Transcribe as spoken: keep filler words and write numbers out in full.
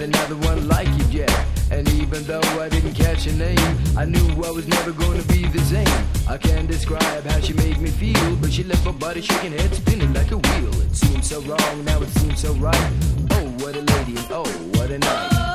another one like you yet. And even though I didn't catch her name, I knew I was never gonna be the same. I can't describe how she made me feel, but she left my body shaking, head spinning like a wheel. It seemed so wrong, now it seems so right. Oh, what a lady, and oh, what a night.